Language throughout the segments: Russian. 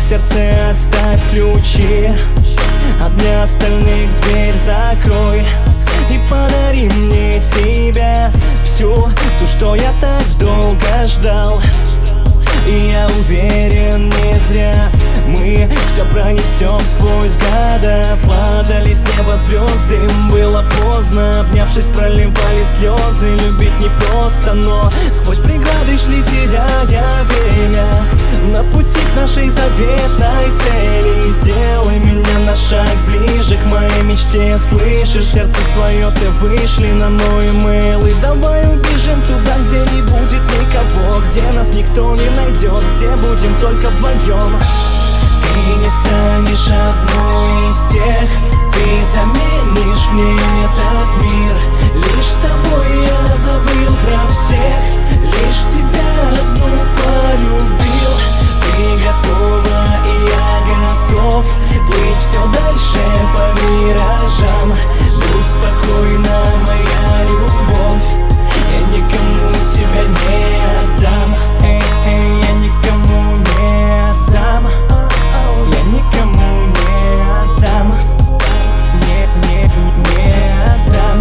сердце оставь ключи, а для остальных дверь закрой. И подари мне себя, всю ту, что я так долго ждал. И я уверен, не зря мы все пронесем сквозь года. Падали с неба звезды, было поздно. Обнявшись, проливали слезы. Любить непросто, но сквозь преграды шли, теряя время. На пути к нашей заветной цели сделай меня на шаг ближе к моей мечте. Слышишь, сердце свое ты вышли на мой имейл. И давай убежим туда, где не будет никого, где нас никто не найдет, где будем только вдвоем. Ты не станешь одной из тех, ты заменишь мне этот мир. Лишь с тобой я забыл про всех, лишь тебя одну полюбил. Ты готова, и я готов плыть все дальше по виражам. Будь спокойна, моя любовь, я никому тебя не отдам. Я никому не отдам. Я никому не отдам. Не отдам.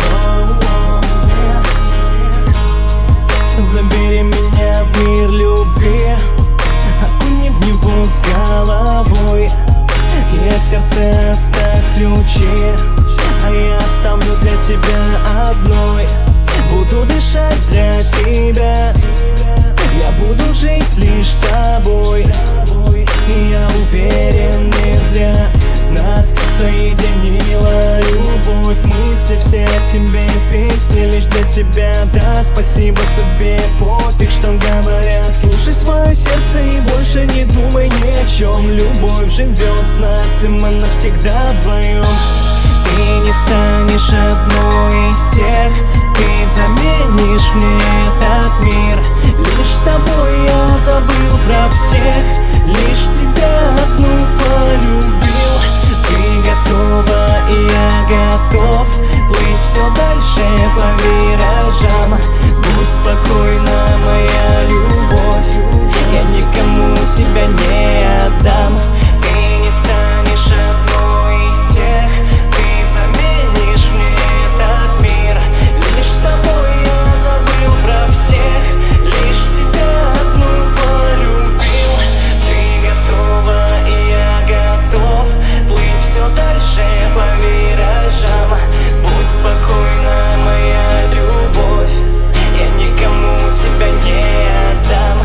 Забери меня в мир любви, окуни в него с головой. И от сердца оставь ключи, а я оставлю для тебя одной. Буду дышать для тебя, я буду жить лишь тобой. И я уверен, не зря нас соединила любовь. Мысли все о тебе, песни лишь для тебя. Да, спасибо судьбе, пофиг, что говорят. Слушай свое сердце и больше не думай ни о чем. Любовь живет в нас, и мы навсегда вдвоем. Ты не станешь одной из тех, ты заменишь мне этот мир. Лишь с тобой я забыл про всех, лишь тебя одну полюбил. Ты готова, и я готов плыть все дальше по виражам. Будь спокойна, моя любовь, я никому тебя не отдам. Ты не станешь одной из тех, ты заменишь мне этот мир. Лишь с тобой я забыл про всех, лишь тебя одну полюбил. Ты готова, и я готов плыть все дальше по виражам. Будь спокойна, моя любовь, я никому тебя не отдам.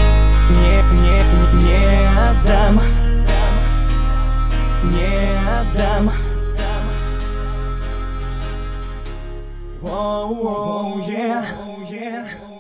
Не отдам. Не отдам. Oh, yeah.